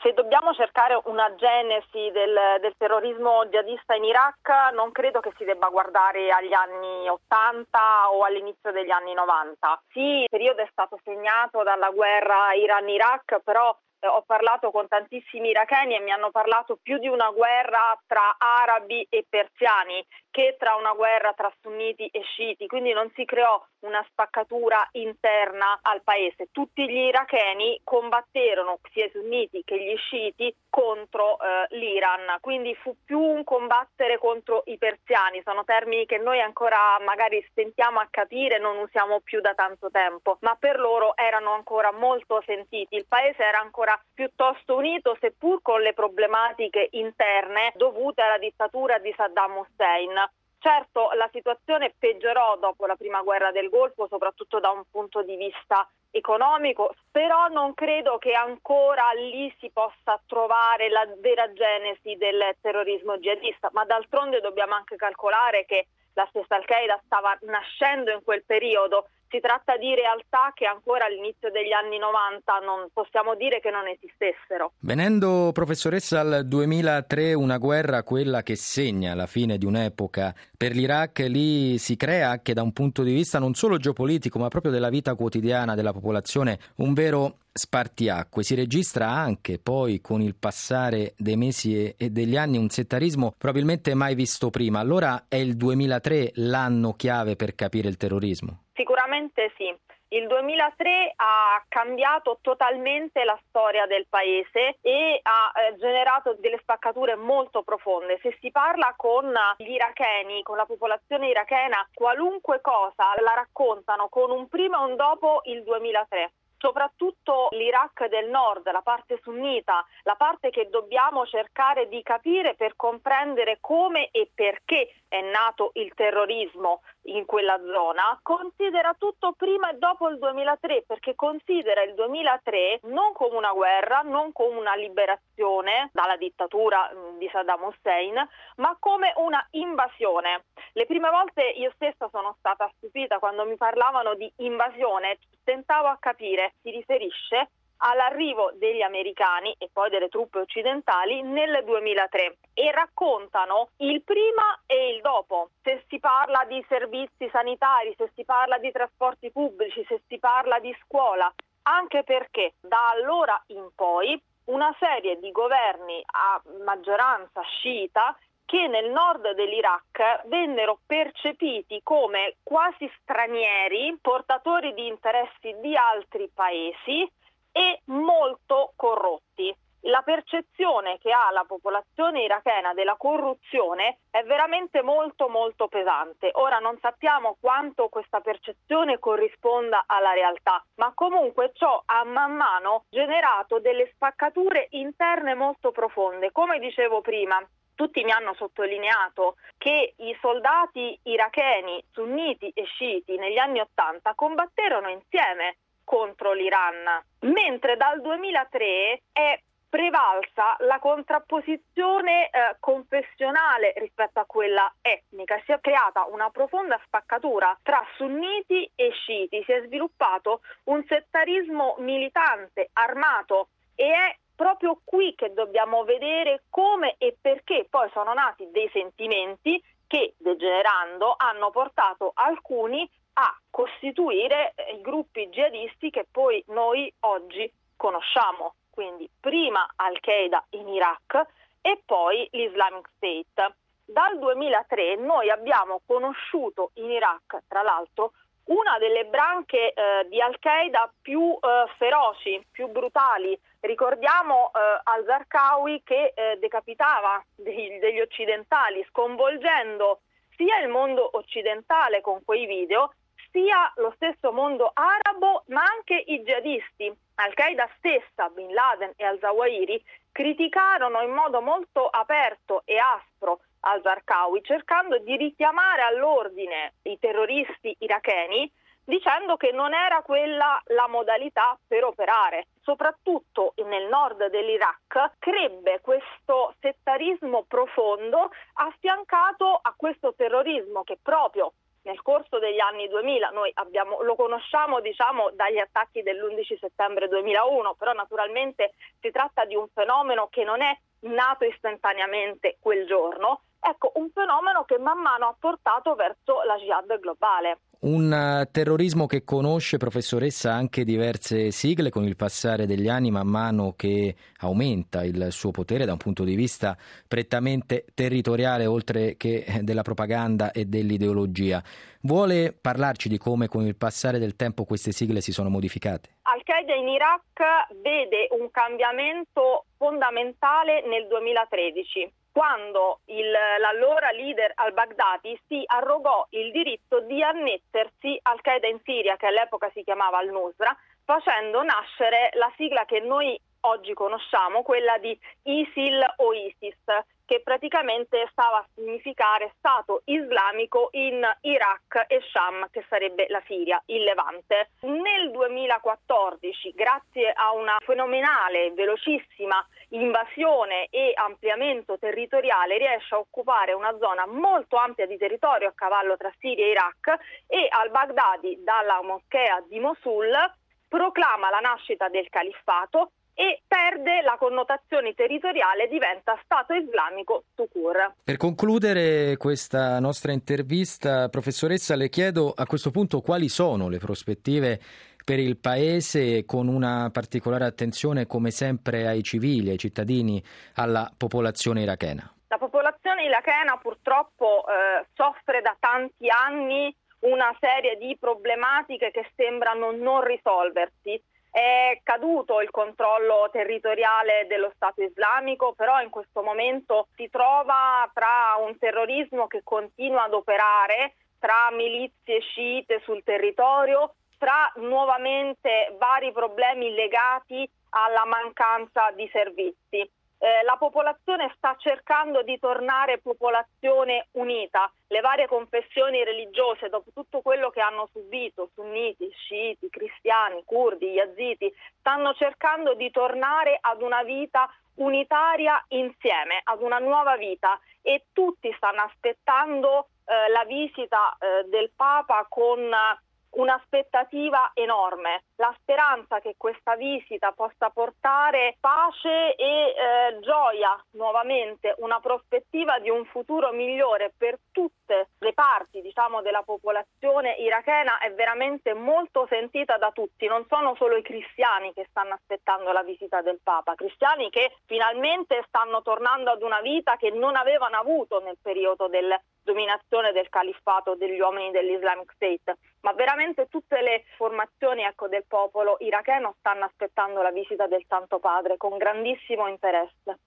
Se dobbiamo cercare una genesi del terrorismo jihadista in Iraq, non credo che si debba guardare agli anni 80 o all'inizio degli anni 90. Sì, il periodo è stato segnato dalla guerra Iran-Iraq, però ho parlato con tantissimi iracheni e mi hanno parlato più di una guerra tra arabi e persiani che tra una guerra tra sunniti e sciiti, quindi non si creò una spaccatura interna al paese. Tutti gli iracheni combatterono, sia i sunniti che gli sciiti, contro l'Iran, quindi fu più un combattere contro i persiani. Sono termini che noi ancora magari stentiamo a capire, non usiamo più da tanto tempo, ma per loro erano ancora molto sentiti. Il paese era ancora piuttosto unito, seppur con le problematiche interne dovute alla dittatura di Saddam Hussein. Certo, la situazione peggiorò dopo la prima guerra del Golfo, soprattutto da un punto di vista economico, però non credo che ancora lì si possa trovare la vera genesi del terrorismo jihadista, ma d'altronde dobbiamo anche calcolare che la stessa Al-Qaeda stava nascendo in quel periodo. Si tratta di realtà che ancora all'inizio degli anni 90 non possiamo dire che non esistessero. Venendo, professoressa, al 2003, una guerra, quella che segna la fine di un'epoca per l'Iraq, lì si crea anche da un punto di vista non solo geopolitico ma proprio della vita quotidiana della popolazione un vero spartiacque. Si registra anche poi con il passare dei mesi e degli anni un settarismo probabilmente mai visto prima. Allora è il 2003 l'anno chiave per capire il terrorismo? Sicuramente sì. Il 2003 ha cambiato totalmente la storia del paese e ha generato delle spaccature molto profonde. Se si parla con gli iracheni, con la popolazione irachena, qualunque cosa la raccontano con un prima e un dopo il 2003. Soprattutto l'Iraq del nord, la parte sunnita, la parte che dobbiamo cercare di capire per comprendere come e perché è nato il terrorismo in quella zona, considera tutto prima e dopo il 2003, perché considera il 2003 non come una guerra, non come una liberazione dalla dittatura di Saddam Hussein, ma come una invasione. Le prime volte io stessa sono stata stupita quando mi parlavano di invasione, tentavo a capire, si riferisce all'arrivo degli americani e poi delle truppe occidentali nel 2003 e raccontano il prima e il dopo. Se si parla di servizi sanitari, se si parla di trasporti pubblici, se si parla di scuola, anche perché da allora in poi una serie di governi a maggioranza sciita che nel nord dell'Iraq vennero percepiti come quasi stranieri, portatori di interessi di altri paesi e molto corrotti. La percezione che ha la popolazione irachena della corruzione è veramente molto molto pesante. Ora non sappiamo quanto questa percezione corrisponda alla realtà, ma comunque ciò ha man mano generato delle spaccature interne molto profonde. Come dicevo prima, tutti mi hanno sottolineato che i soldati iracheni, sunniti e sciiti negli anni '80 combatterono insieme contro l'Iran, mentre dal 2003 è prevalsa la contrapposizione confessionale rispetto a quella etnica. Si è creata una profonda spaccatura tra sunniti e sciiti, si è sviluppato un settarismo militante, armato, e è proprio qui che dobbiamo vedere come e perché poi sono nati dei sentimenti che, degenerando, hanno portato alcuni a costituire i gruppi jihadisti che poi noi oggi conosciamo. Quindi prima Al-Qaeda in Iraq e poi l'Islamic State. Dal 2003 noi abbiamo conosciuto in Iraq, tra l'altro, una delle branche di Al-Qaeda più feroci, più brutali. Ricordiamo al-Zarqawi che decapitava degli occidentali, sconvolgendo sia il mondo occidentale con quei video, sia lo stesso mondo arabo, ma anche i jihadisti. Al-Qaeda stessa, Bin Laden e al-Zawahiri, criticarono in modo molto aperto e aspro al-Zarqawi, cercando di richiamare all'ordine i terroristi iracheni, dicendo che non era quella la modalità per operare. Soprattutto nel nord dell'Iraq crebbe questo settarismo profondo affiancato a questo terrorismo che proprio nel corso degli anni 2000. Noi lo conosciamo dagli attacchi dell'11 settembre 2001, però naturalmente si tratta di un fenomeno che non è nato istantaneamente quel giorno. Ecco, un fenomeno che man mano ha portato verso la jihad globale. Un terrorismo che conosce, professoressa, anche diverse sigle con il passare degli anni, man mano che aumenta il suo potere da un punto di vista prettamente territoriale, oltre che della propaganda e dell'ideologia. Vuole parlarci di come con il passare del tempo queste sigle si sono modificate? Al-Qaeda in Iraq vede un cambiamento fondamentale nel 2013. Quando l'allora leader al-Baghdadi si arrogò il diritto di annettersi Al-Qaeda in Siria, che all'epoca si chiamava al-Nusra, facendo nascere la sigla che noi oggi conosciamo, quella di ISIL o ISIS, che praticamente stava a significare Stato islamico in Iraq e Sham, che sarebbe la Siria, il Levante. Nel 2014, grazie a una fenomenale, velocissima invasione e ampliamento territoriale, riesce a occupare una zona molto ampia di territorio a cavallo tra Siria e Iraq, e al-Baghdadi, dalla moschea di Mosul, proclama la nascita del califfato e perde la connotazione territoriale, diventa Stato islamico tout court. Per concludere questa nostra intervista, professoressa, le chiedo a questo punto quali sono le prospettive per il Paese, con una particolare attenzione come sempre ai civili, ai cittadini, alla popolazione irachena. La popolazione irachena purtroppo soffre da tanti anni una serie di problematiche che sembrano non risolversi. È caduto il controllo territoriale dello Stato islamico, però in questo momento si trova tra un terrorismo che continua ad operare, tra milizie sciite sul territorio, tra nuovamente vari problemi legati alla mancanza di servizi. La popolazione sta cercando di tornare popolazione unita. Le varie confessioni religiose, dopo tutto quello che hanno subito, sunniti, sciiti, cristiani, curdi, yazidi, stanno cercando di tornare ad una vita unitaria insieme, ad una nuova vita, e tutti stanno aspettando la visita del Papa con un'aspettativa enorme, la speranza che questa visita possa portare pace e gioia nuovamente, una prospettiva di un futuro migliore per tutte le parti, della popolazione irachena, è veramente molto sentita da tutti. Non sono solo i cristiani che stanno aspettando la visita del Papa, cristiani che finalmente stanno tornando ad una vita che non avevano avuto nel periodo della dominazione del califfato degli uomini dell'Islamic State, ma veramente tutte le formazioni del popolo iracheno stanno aspettando la visita del Santo Padre con grandissimo interesse.